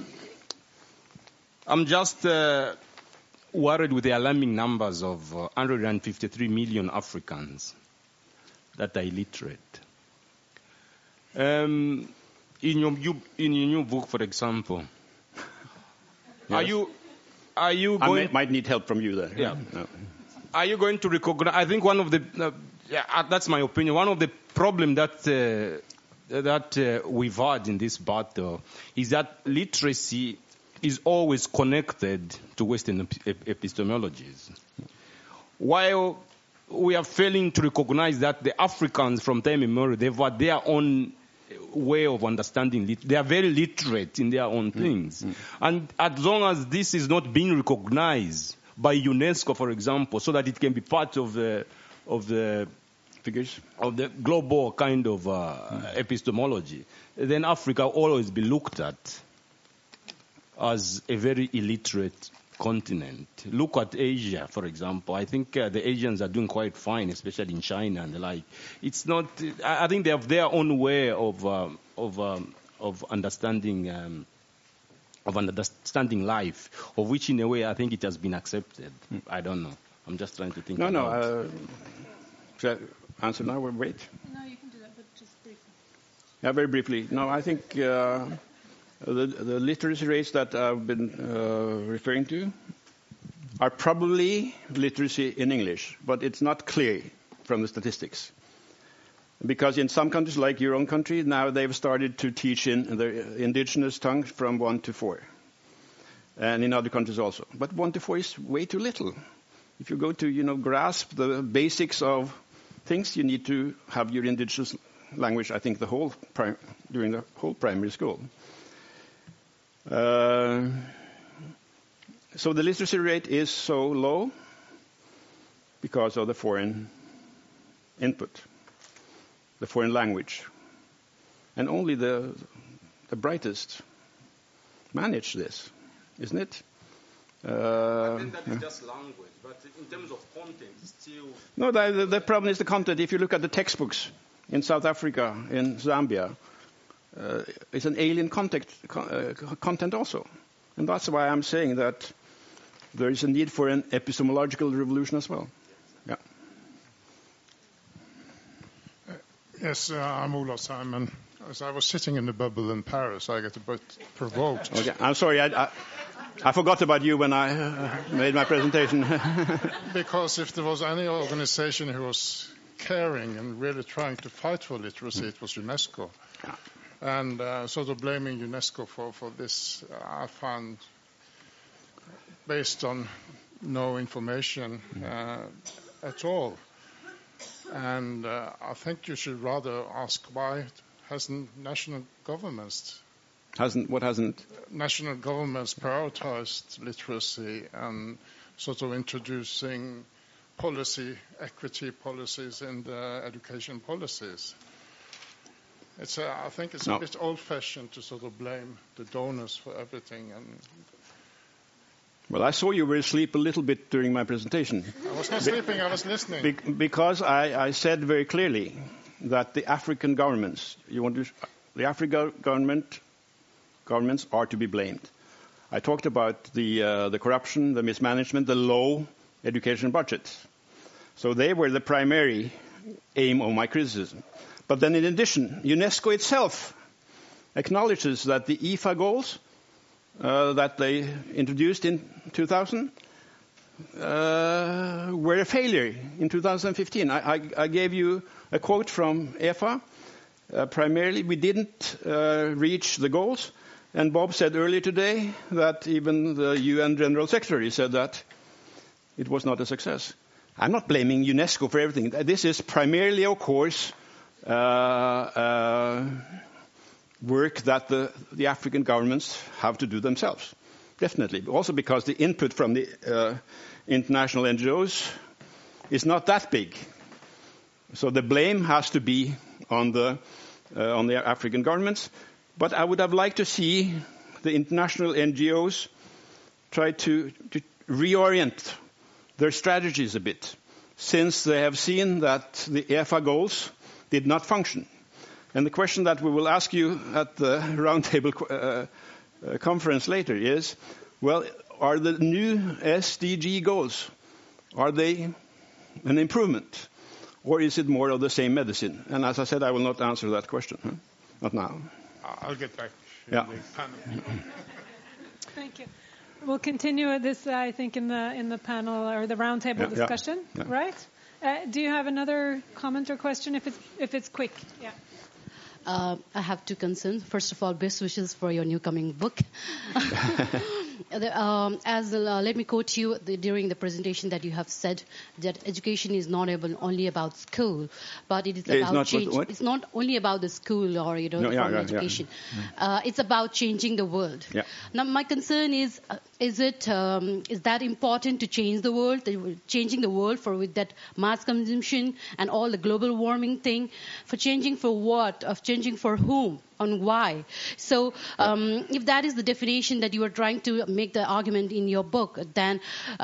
I'm just worried with the alarming numbers of 153 million Africans that are illiterate. In your new book, for example, yes. Are you going? I might need help from you there. Yeah. No. Are you going to recognize? I think one of the that's my opinion. One of the problem that we've had in this battle is that literacy is always connected to Western epistemologies. While we are failing to recognize that the Africans from time immemorial, they've had their own way of understanding. They are very literate in their own things. And as long as this is not being recognized by UNESCO, for example, so that it can be part of the figures of the global kind of epistemology, then Africa will always be looked at as a very illiterate continent. Look at Asia, for example. I think the Asians are doing quite fine, especially in China and the like. It's not. I think they have their own way of understanding life, of which in a way I think it has been accepted. I don't know. I'm just trying to think. Should I answer now or wait? No, you can do that, but just briefly. Yeah, very briefly. No, I think the literacy rates that I've been referring to are probably literacy in English, but it's not clear from the statistics. Because in some countries, like your own country, now they've started to teach in the indigenous tongue from 1 to 4. And in other countries also. But 1 to 4 is way too little. If you go to, grasp the basics of things, you need to have your indigenous language, I think, during the whole primary school. So the literacy rate is so low because of the foreign input, the foreign language. And only the brightest manage this, isn't it? I think that is just language, but in terms of content, it's still... No, the problem is the content. If you look at the textbooks in South Africa, in Zambia, it's an alien content also. And that's why I'm saying that there is a need for an epistemological revolution as well. Yeah. Yes, I'm Olof Simon. As I was sitting in the bubble in Paris, I get a bit provoked. Okay. I'm sorry, I forgot about you when I made my presentation. Because if there was any organization who was caring and really trying to fight for literacy, it was UNESCO. Yeah. And sort of blaming UNESCO for this, I found, based on no information at all. And I think you should rather ask why hasn't national governments... National governments prioritized literacy and sort of introducing equity policies in the education policies. I think it's a bit old-fashioned to sort of blame the donors for everything. Well, I saw you were asleep a little bit during my presentation. I was not sleeping, I was listening. Because I said very clearly that the African governments, the African governments are to be blamed. I talked about the corruption, the mismanagement, the low education budgets. So they were the primary aim of my criticism. But then in addition, UNESCO itself acknowledges that the IFA goals that they introduced in 2000 were a failure in 2015. I gave you a quote from IFA. Primarily, we didn't reach the goals. And Bob said earlier today that even the UN General Secretary said that it was not a success. I'm not blaming UNESCO for everything. This is primarily, of course, work that the African governments have to do themselves. Definitely. Also because the input from the international NGOs is not that big. So the blame has to be on the African governments. But I would have liked to see the international NGOs try to reorient their strategies a bit, since they have seen that the EFA goals did not function. And the question that we will ask you at the roundtable conference later is, well, are the new SDG goals, are they an improvement? Or is it more of the same medicine? And as I said, I will not answer that question. Not now. I'll get back to the panel. Thank you. We'll continue with this, I think, in the panel or the roundtable discussion, right? Do you have another comment or question? If it's quick, I have two concerns. First of all, best wishes for your new coming book. Let me quote you during the presentation that you have said that education is not only about school, but it is about change. It's not only about the school or formal education. Yeah. It's about changing the world. Yeah. Now, my concern is that important to change the world? Changing the world with that mass consumption and all the global warming thing, for changing for what? Of changing for whom? On why? So if that is the definition that you are trying to make the argument in your book, then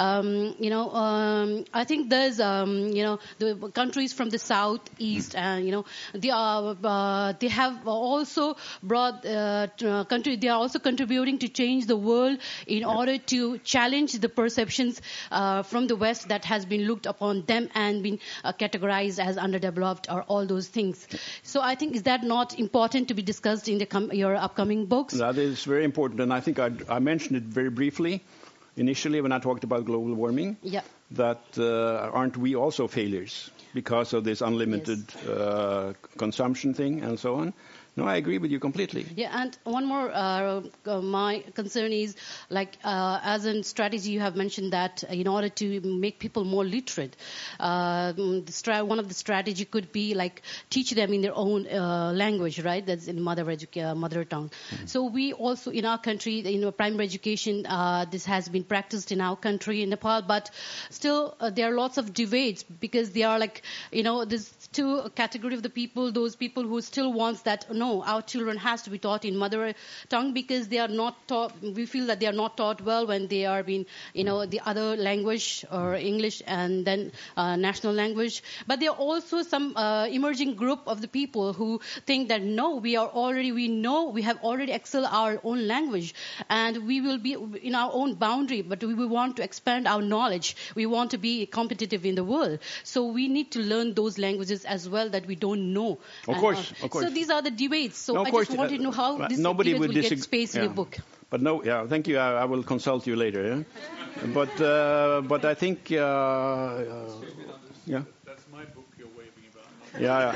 I think there's the countries from the south, east, and they have also brought country. They are also contributing to change the world in order to challenge the perceptions from the west that has been looked upon them and been categorized as underdeveloped or all those things. So I think, is that not important to be discussed in your upcoming books? That is very important, and I think I mentioned it very briefly initially when I talked about global warming. Yeah. That aren't we also failures because of this unlimited consumption thing and so on? No, I agree with you completely. Yeah, and one more, my concern is, as a strategy, you have mentioned that in order to make people more literate, one of the strategy could be teach them in their own language, right? That's in mother tongue. Mm-hmm. So we also, in our country, primary education, this has been practiced in our country, in Nepal, but still there are lots of debates because they are there's two category of the people, those people who still wants that, no, our children has to be taught in mother tongue because they are not taught, we feel that they are not taught well when they are being, the other language or English and then national language. But there are also some emerging group of the people who think that, no, we have already excelled our own language and we will be in our own boundary, but we will want to expand our knowledge. We want to be competitive in the world. So we need to learn those languages as well that we don't know. Of course. So these are the debates. So no, I just wanted to know how this debate will get space in your book. But thank you. I will consult you later. Yeah? But I think, That's my book you're waving about. Yeah.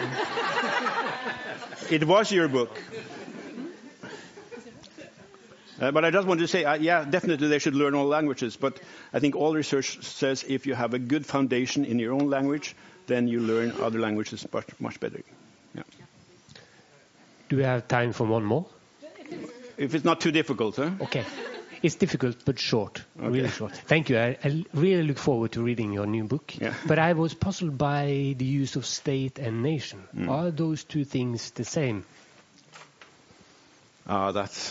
It was your book. But I just want to say, definitely they should learn all languages. But I think all research says if you have a good foundation in your own language, then you learn other languages much better. Yeah. Do we have time for one more? If it's not too difficult, huh? Okay. It's difficult, but short. Okay. Really short. Thank you. I really look forward to reading your new book. Yeah. But I was puzzled by the use of state and nation. Are those two things the same? That's...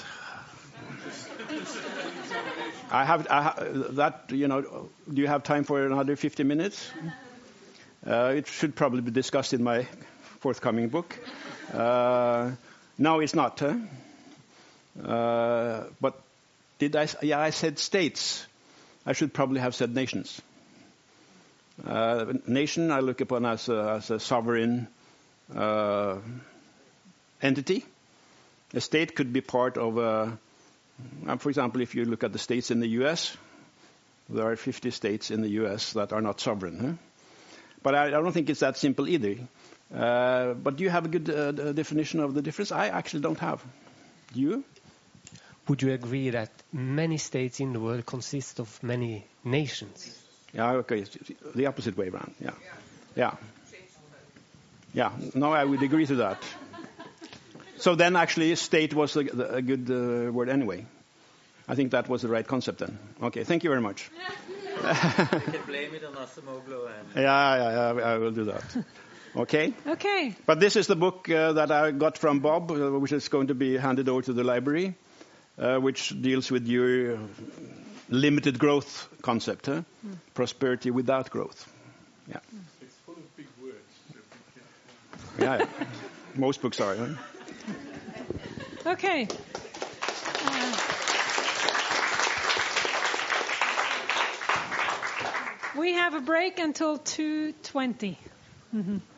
I have that, do you have time for another 50 minutes? It should probably be discussed in my forthcoming book. No, it's not. Huh? But did I? Yeah, I said states. I should probably have said nations. Nation I look upon as a sovereign entity. A state could be part of for example, if you look at the states in the U.S., there are 50 states in the U.S. that are not sovereign. Huh? But I don't think it's that simple either. But do you have a good definition of the difference? I actually don't have. Do you? Would you agree that many states in the world consist of many nations? Yeah, okay. The opposite way around. Yeah. No, I would agree to that. So then actually state was a good word anyway. I think that was the right concept then. Okay, thank you very much. You can blame it on Acemoglu. Yeah, I will do that. Okay? Okay. But this is the book that I got from Bob, which is going to be handed over to the library, which deals with your limited growth concept, huh? Prosperity without growth. Yeah. It's full of big words. Yeah. Most books are, huh? Okay. We have a break until 2:20.